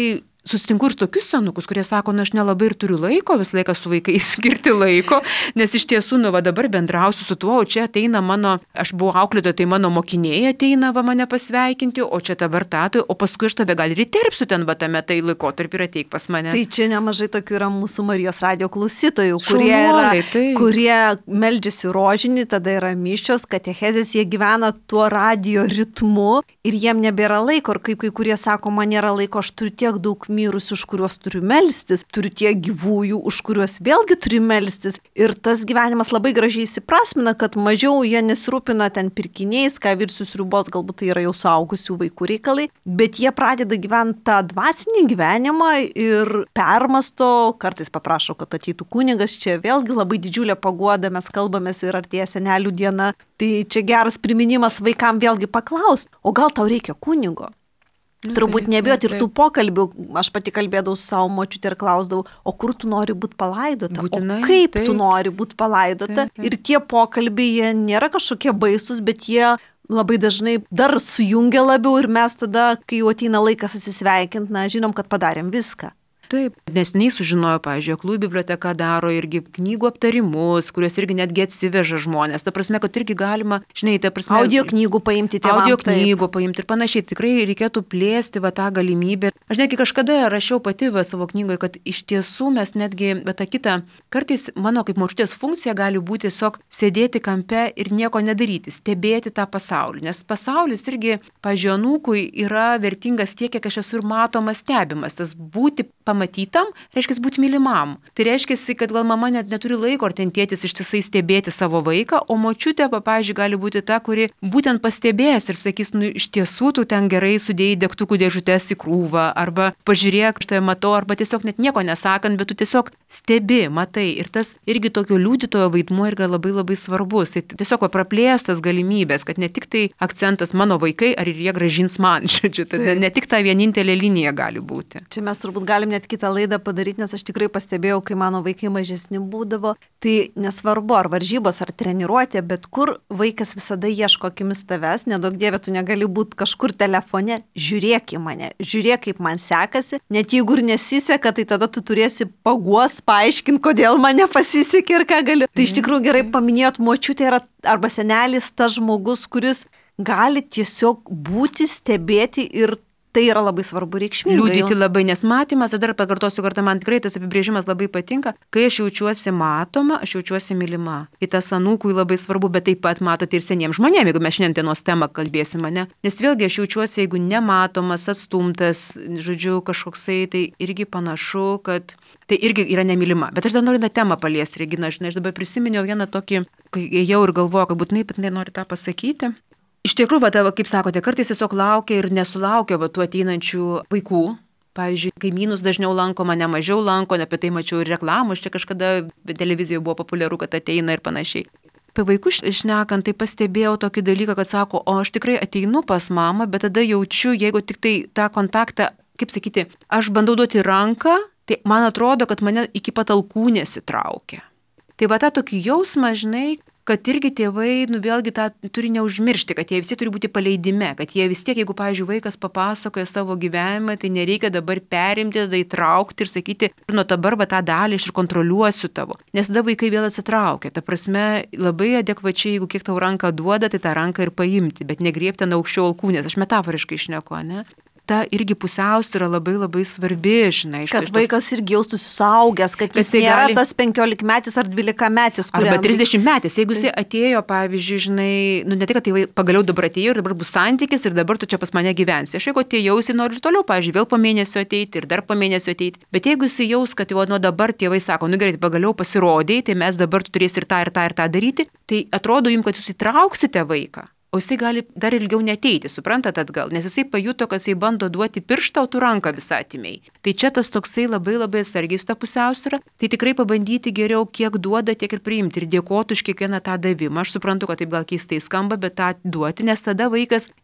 B: susitinku ir tokius senukus, kurie sako, na aš nelabai ir turiu laiko, visą laiką su vaikais skirti laiko, nes iš tiesų, nu va dabar bendrausiu su tuo, o čia ateina mano, aš buvau auklėtoja, tai mano mokiniai ateina va mane pasveikinti, o čia dabar tatui, o paskui aš tave gal ir įterpsiu ten va tame tai laikotarpį ir ateik pas mane.
A: Tai čia nemažai tokių yra mūsų Marijos radijo klausytojų, kurie, yra,
B: tai.
A: kurie meldžiasi rožinį, tada yra mišios, katechezės, jie gyvena tuo radijo ritmu ir jiem nebėra laiko. Ir kaip kai kurie sako, man nėra laiko, aš turiu tiek daug mirusių, už kuriuos turiu melstis, turiu tiek gyvųjų, už kuriuos vėlgi turiu melstis. Ir tas gyvenimas labai gražiai įsiprasmina, kad mažiau jie nesirūpina ten pirkiniais, ką virsius riubos, galbūt tai yra jau suaugusių vaikų reikalai, bet jie pradeda gyventi tą dvasinį gyvenimą ir permasto, kartais paprašo, kad ateitų kunigas, čia vėlgi labai didžiulė paguoda, mes kalbamės ir artėja senelių diena, tai čia geras priminimas vaikam vėlgi paklausti, o gal tau reikia kunigo? Nu, turbūt taip, nebijot ir tų pokalbių, aš pati kalbėdavau su savo močiute ir klausdavau, o kur tu nori būti palaidota,
B: Būtinai,
A: o kaip
B: taip.
A: tu nori būti palaidota.
B: Taip, taip.
A: Ir tie pokalbiai, jie nėra kažkokie baisus, bet jie labai dažnai dar sujungia labiau ir mes tada, kai jau ateina laikas atsisveikinti, na, žinom, kad padarėm viską.
B: Taip, nes nei sužinojo, pavyzdžiui, Aklųjų biblioteka daro irgi knygų aptarimus, kuriuos irgi netgi atsiveža žmonės. Ta prasme, kad irgi galima, žinai, ta prasme...
A: Audio knygų paimti tėvam.
B: Audio knygų paimti ir panašiai. Tikrai reikėtų plėsti va tą galimybę. Aš netgi kažkada rašiau pati va savo knygoje, kad iš tiesų mes netgi, bet tą kitą, kartais mano kaip močiutės funkcija gali būti tiesiog sėdėti kampe ir nieko nedaryti, stebėti tą pasaulį. Nes pasaulis irgi, pavyzdžiui, anūkui yra vertingas tiek, kiek aš esu ir matomas, stebimas. Tas būti matytam, reiškia būti mylimam. Tai reiškia, kad gal mama net neturi laiko, ar ten tėtis ištisai stebėti savo vaiką, o močiutė, pavyzdžiui, gali būti ta, kuri būtent pastebės ir sakys, nu iš tiesų tu ten gerai sudėjai degtukų dėžutės į krūvą, arba pažiūrėk, aš tai matau, arba tiesiog net nieko nesakant, bet tu tiesiog stebi, matai. Ir tas irgi tokio liudytojo vaidmuo yra labai labai svarbus. Tai tiesiog praplėstas galimybės, kad ne tik tai akcentas mano vaikai, ar ir jie gražins man, žodžiu, tai ne tik ta vienintelė linija gali būti.
A: Čia mes turbūt galim net kitą laidą padaryti, nes aš tikrai pastebėjau, kai mano vaikai mažesni būdavo, tai nesvarbu, ar varžybos, ar treniruotė, bet kur vaikas visada ieško akimis tavęs, nedaug dievė, tu negali būti kažkur telefone, žiūrėk į mane, žiūrėk, kaip man sekasi, net jeigu ir nesiseka, tai tada tu turėsi paguos, paaiškinti, kodėl man nepasisekė ir ką galiu. Tai iš tikrųjų gerai paminėjot, močiutė yra arba senelis tas žmogus, kuris gali tiesiog būti, stebėti ir tai yra labai svarbu reikšmingai.
B: Liūdyti labai, nes matymas, aš dar pakartosiu kartą, man tikrai tas apibrėžimas labai patinka, kai aš jaučiuosi matoma, aš jaučiuosi mylima. Į tas anūkui labai svarbu, bet taip pat matote ir seniems žmonėms, jeigu mes šiandien dienos temą kalbėsime, ne? Nes vėlgi aš jaučiuosi, jeigu nematomas, atstumtas, žodžiu, kažkoksai, tai irgi panašu, kad tai irgi yra nemylima. Bet aš dar noriu tą temą paliesti, Regina, žinai, aš dabar prisiminiau vieną tokį, kai ėjau ir galvoju, kad būtinai, bet nenoriu tą pasakyti. Iš tikrųjų, va, kaip sakote, kartais tiesiog laukia ir nesulaukia va, tų ateinančių vaikų. Pavyzdžiui, kaimynus dažniau lanko, mane mažiau lanko, apie tai mačiau ir reklamus, čia kažkada televizijoje buvo populiaru, kad ateina ir panašiai. Apie vaikus išnekant, tai pastebėjau tokį dalyką, kad sako, o aš tikrai ateinu pas mamą, bet tada jaučiu, jeigu tik tai tą kontaktą, kaip sakyti, aš bandau duoti ranką, tai man atrodo, kad mane iki pat alkūnės įtraukia. Tai va tą tokį jausmą, žinai, kad irgi tėvai, nu vėlgi tą turi neužmiršti, kad jie visi turi būti paleidime, kad jie vis tiek, jeigu, pavyzdžiui, vaikas papasakoja savo gyvenimą, tai nereikia dabar perimti, tada įtraukti ir sakyti, nuo dabar va tą dalį aš ir kontroliuosiu tavo. Nes tada vaikai vėl atsitraukia. Ta prasme, labai adekvačiai, jeigu kiek tau ranką duoda, tai tą ranką ir paimti, bet negriebti ant aukščiau alkūnės. Aš metaforiškai šneku, ne? Ta irgi pusiausvyra labai labai svarbi, žinai.
A: Kad vaikas irgi jaustųsi suaugęs, kad jis nėra gali... tas penkiolikmetis ar dvylikametis. Kuriam...
B: Arba trisdešimtmetis. Jeigu jis atėjo, pavyzdžiui, žinai, nu ne tik, kad tėvai pagaliau dabar atėjo ir dabar bus santykis ir dabar tu čia pas mane gyvensi. Aš jeigu atėjausi, noriu ir toliau, pavyzdžiui, vėl po mėnesio ateiti ir dar po mėnesio ateiti. Bet jeigu jis jaus, kad jau nuo dabar tėvai sako, nu gerai, pagaliau pasirodėjai, tai mes dabar tu turėsi ir tą ir tą ir tą daryti, tai atrodo jums, kad jūs įtrauksite vaiką. O jisai gali dar ilgiau neteiti, suprantat atgal, nes jisai pajuto, kad jisai bando duoti pirštą, o tu ranką visą atimiai. Tai čia tas toksai labai labai sargiai su ta pusiausvyra, tai tikrai pabandyti geriau, kiek duoda, tiek ir priimti ir dėkoti už kiekvieną tą davimą. Aš suprantu, kad taip gal keistai skamba, bet tą duoti, nes tada vaikas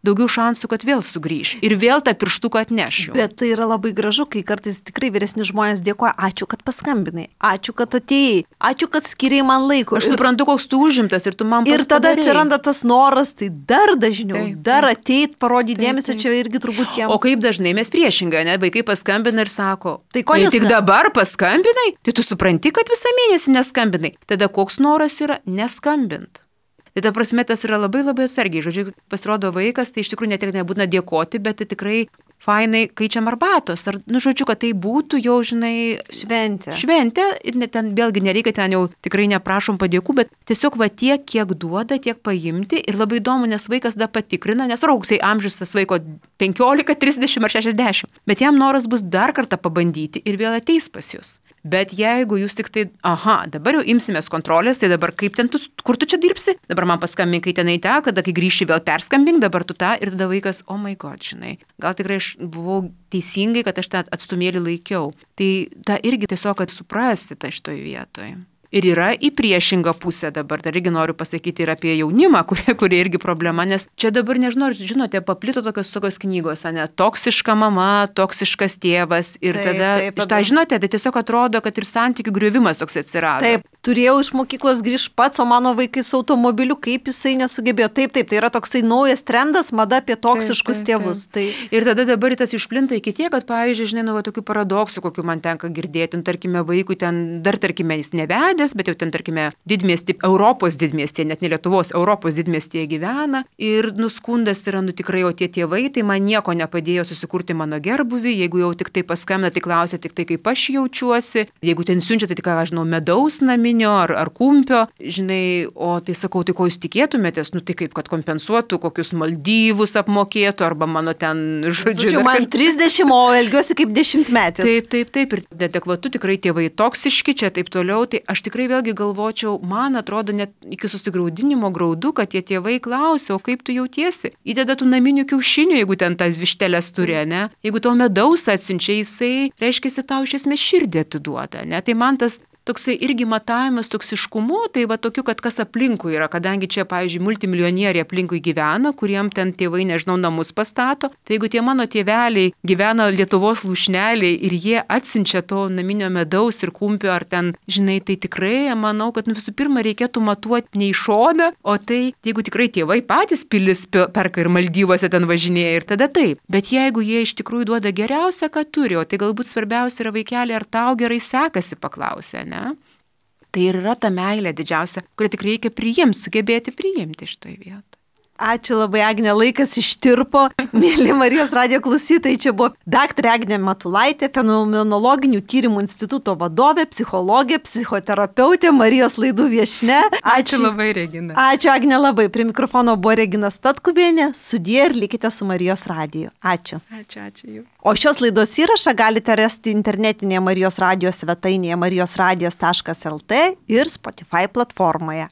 B: daugiau šansų, kad vėl sugrįš ir vėl tą pirštuką atnešiu.
A: Bet tai yra labai gražu, kai kartais tikrai vyresni žmonės dėkoja, ačiū, kad paskambinai, ačiū, kad atėjai, ačiū, kad skiriai man laiko.
B: Aš ir... suprantu, koks tu užimtas ir tu man padarei.
A: Ir tada atsiranda tas noras, tai dar dažniau, taip, dar taip, ateit, parodyti dėmesį, čia irgi turbūt jiems.
B: O kaip dažnai mes priešingai, ne, vaikai paskambina ir sako,
A: tai ko
B: tik dabar paskambinai, tai tu supranti, kad visą mėnesį neskambinai. Tada koks noras yra neskambint. Tai ta prasme, tas yra labai labai atsargiai. Žodžiu, pasirodo vaikas, tai iš tikrųjų ne tik nebūtina dėkoti, bet tai tikrai fainai kaičiam arbatos. Ar, nu, žodžiu, kad tai būtų jau, žinai,
A: šventė.
B: Šventė. Ir net ten vėlgi nereikia, ten jau tikrai neprašom padėkų, bet tiesiog va tiek, kiek duoda, tiek paimti. Ir labai įdomu, nes vaikas da patikrina, nes rauksai amžius tas vaiko penkiolika, trisdešimt ar šešiasdešimt. Bet jam noras bus dar kartą pabandyti ir vėl ateis pas jūs. Bet jeigu jūs tik tai, aha, dabar jau imsimės kontrolės, tai dabar kaip ten tu, kur tu čia dirbsi? Dabar man paskambink, kai tenai tą, kada kai grįši vėl perskambink, dabar tu tą ir tada vaikas, oh my god, žinai, gal tikrai aš buvau teisingai, kad aš tą atstumėlį laikiau. Tai tą irgi tiesiog, kad suprasti tą šitoj vietoj. Ir yra į priešingą pusę dabar, dar irgi noriu pasakyti ir apie jaunimą, kurie, kurie irgi problema, nes čia dabar, nežinau, žinote, paplito tokios, tokios knygos, ne, toksiška mama, toksiškas tėvas ir taip, tada, taip, šitą žinote, tai tiesiog atrodo, kad ir santykių griovimas toks atsirado.
A: Taip, turėjau iš mokyklos grįžti pats, o mano vaikai su automobiliu, kaip jisai nesugebėjo. Taip, taip, tai yra toksai naujas trendas, mada apie toksiškus taip, taip, tėvus.
B: Taip. Tai... Ir tada dabar tas išplinta iki tiek, kad, pavyzdžiui, žinai, nu, va, tokių paradoksų, kokių man tenka girdėti, tarkime, vaikui ten, dar, tarkime, jis nevedė, bet jau ten, tarkime, didmiestį, Europos didmiestį, net ne Lietuvos, Europos didmiestyje gyvena ir nuskundas yra, nu tikrai, o tie tėvai, tai man nieko nepadėjo susikurti mano gerbuvį, jeigu jau tik tai paskambina, tai klausia tik tai, kaip aš jaučiuosi, jeigu ten siunčia, tai tik, aš žinau, medaus naminio ar, ar kumpio, žinai, o tai sakau, tai ko jūs tikėtumėtės, nu tai kaip, kad kompensuotų, kokius Maldyvus apmokėtų, arba mano ten, žodžiu.
A: Žodžiu, man trisdešimt, o elgiuosi kaip dešimtmetis.
B: Taip, taip, taip, ir adekvatu tikrai tėvai toksiški, čia taip toliau, tai aš tikrai vėlgi galvočiau, man atrodo net iki susigraudinimo graudu, kad tie tėvai klausia, o kaip tu jautiesi? Įdeda tų naminių kiaušinių, jeigu ten tas vištelės turi, ne? Jeigu tau medaus atsiunčia, jisai, reiškia, tau iš esmės širdį atiduoda, ne? Tai man tas toksai irgi matavimas toksiškumu, tai va tokiu, kad kas aplinkui yra, kadangi čia, pavyzdžiui, multimilionieriai aplinkui gyvena, kuriem ten tėvai, nežinau, namus pastato, tai jeigu tie mano tėveliai gyvena Lietuvos lūšneliai ir jie atsiunčia to naminio medaus ir kumpio ar ten, žinai, tai tikrai, manau, kad nu visų pirma reikėtų matuoti ne į šoną, o tai, jeigu tikrai tėvai patys pilis perka ir Maldyvuose ten važinėja ir tada taip, bet jeigu jie iš tikrųjų duoda geriausią, ką turi, o tai galbūt svarbiausia yra vaikelį, ar tau gerai sekasi, paklausia, ne? Tai ir yra ta meilė didžiausia, kurią tikrai reikia priimti, sugebėti priimti šitoj vietoj.
A: Ačiū labai, Agne, laikas ištirpo. Mėly Marijos radijo klausytojai, čia buvo daktarė Agnė Matulaitė, Fenomenologinių tyrimų instituto vadovė, psichologė, psichoterapeutė, Marijos laidų viešnia.
B: Ačiū, Ačiū labai, Regina.
A: Ačiū, Agne, labai. Prie mikrofono buvo Regina Statkuvienė. Sudie ir likite su Marijos radiju. Ačiū.
B: Ačiū, ačiū jų.
A: O šios laidos įrašą galite rasti internetinėje Marijos radijo svetainėje marijos radijas taškas el tė ir Spotify platformoje.